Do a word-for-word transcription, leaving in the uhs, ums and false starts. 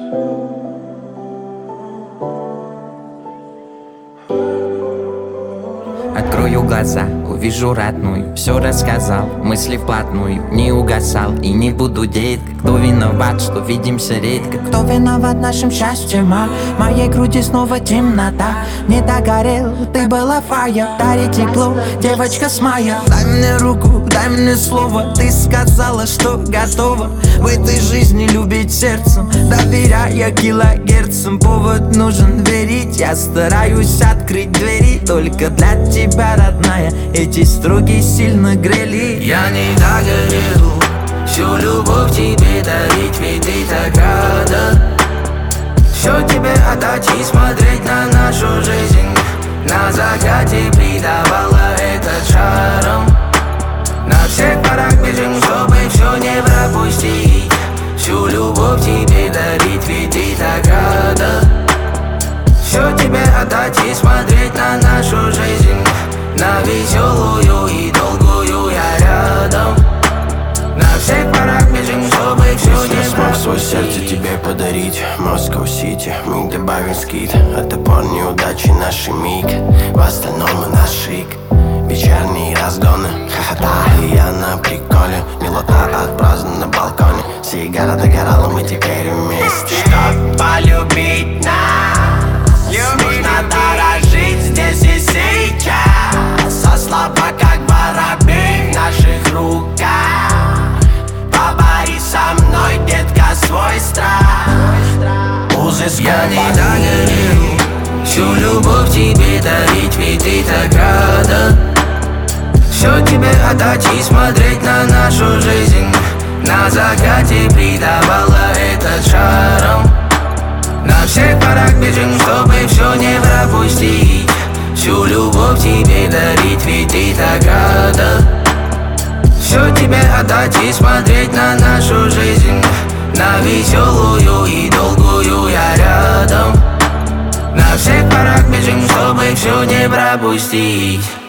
Открою глаза, увижу родную, все рассказал, мысли вплотную, не угасал и не буду детка. Кто виноват, что видимся редко? Кто виноват нашим счастьем, а? В моей груди снова темнота. Не догорел, ты была фая. Дари тепло, девочка с мая. Дай мне руку, дай мне слово. Ты сказала, что готова в этой жизни любить сердцем, доверяя килогерцам. Повод нужен верить, я стараюсь открыть двери только для тебя, родная. Эти строки сильно грели. Я не догорел, всю любовь тебе дарить, ведь ты так рада. Все тебе отдать и смотреть на нашу жизнь. На закате придавала этот шаром. На всех парах бежим, чтобы все не пропустить. Всю любовь тебе дарить, ведь ты так рада. Все тебе отдать и смотреть на нашу жизнь. На веселую и долгую я рядом. На всех парах бежим, чтобы все не пропустить. Смог свое сердце тебе подарить. Москва-Сити, мы добавим скид. Это пор неудачи наши миг. В остальном мы наш шик. Вечерние разгоны, хохота, и я на приколе. Милота от праздника на балконе. Сигара догорала, мы теперь вместе. Чтоб полюбить нас, нужно дорожить здесь и сейчас. А слабо как воробей в наших руках. Побори со мной, детка, свой страх. Я не догорел, всю любовь тебе дарить, ведь ты так рада. Все тебе отдать и смотреть на нашу жизнь. На закате придавала этот шаром. На всех парах бежим, чтобы все не пропустить. Всю любовь тебе дарить, ведь ты так рада. Все тебе отдать и смотреть на нашу жизнь. На веселую и долгую я рядом. На всех парах бежим, чтобы все не пропустить.